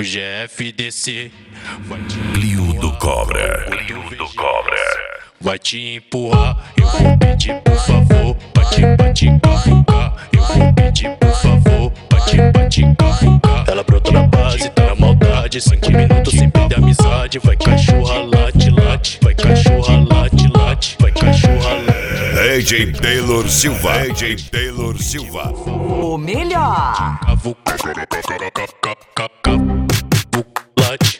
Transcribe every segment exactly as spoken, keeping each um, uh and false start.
O G F D C vai te Clio do Cobra. Clio do Cobra. Vai te empurrar, eu vou pedir por favor pra te, pra te cavucar. Eu vou pedir por favor pra te, pra te cavucar. Ela brotou na base, tá na maldade. Cinco minutos sem perder a amizade. Vai cachorra, late, late. Vai cachorra, late, late. Vai cachorra, late. D J Taylor Silva. D J Taylor Silva. O melhor. Cavuca, late.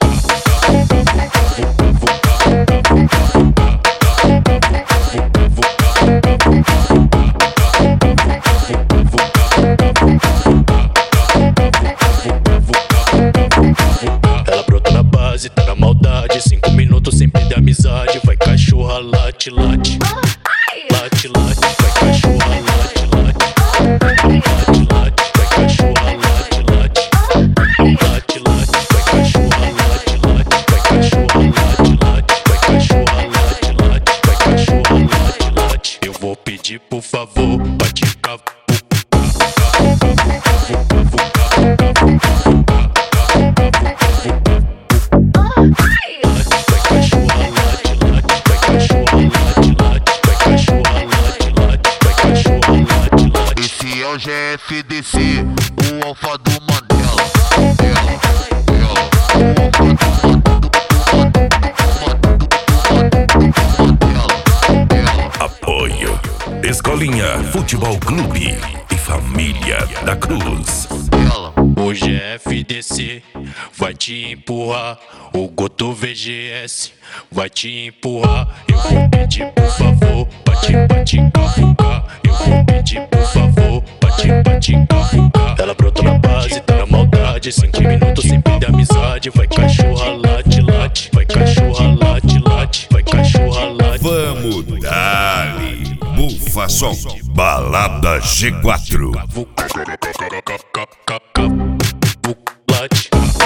Ela brota na base, tá na maldade. Cinco minutos sem perder a amizade. Vai cachorra, late, late. Late, late, vai cachorra, late, late. Late, late, vai cachorra, late, late. Late, late, vai cachorra, late, late. Vai cachorra, late, late. Vai cachorra, late, late. Vai cachorra, late, late. Eu vou pedir por favor pra te cavucar. Esse é o G F D C, o alfa do Mandela. Ela, ela, o alfa do Mandela. Apoio Escolinha Futebol Clube e Família da Cruz. Ela, O G F D C vai te empurrar. O Goto V G S vai te empurrar. Eu vou pedir por favor pra te, pra te cavucar. Eu vou pedir por favor pra te, pra te cavucar. Ela brotou na base, tá na maldade. Cinco minutos sem perder a amizade. Vai cachorra, late, late. Vai cachorra, late, late. Vai cachorra, late. Vamos dali, bufa som, balada G quatro. Cavuca, late.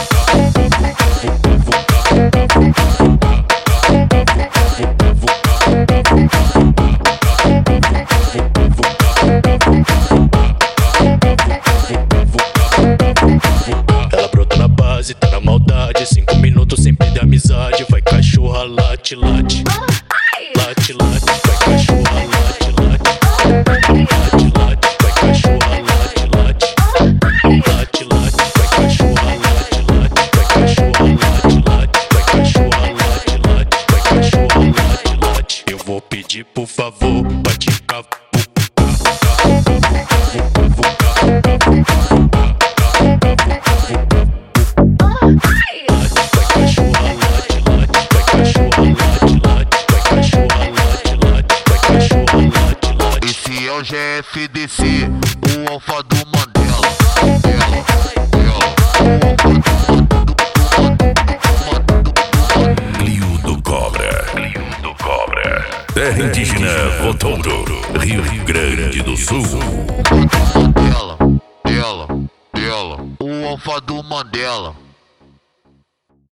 Ela brota na base, tá na maldade. Cinco minutos sem perder a amizade. Vai cachorra, late, late. Late, late, vai cachorra, late, late. Late, late, vai cachorra, late, late. Late, late, vai cachorra, late, late. Vai cachorra, late, late. Vai cachorra, late, late. Vai cachorra, late, late. Eu vou pedir por favor pra te cavucar. esse é o G F D C, o alfa do Mandela. Ela, ela, o alfa do Clio do Cobra. Clio do Cobra. Terra indígena Votouro, Rio Grande do Sul. Mandela. Ela, ela, o alfa do Mandela.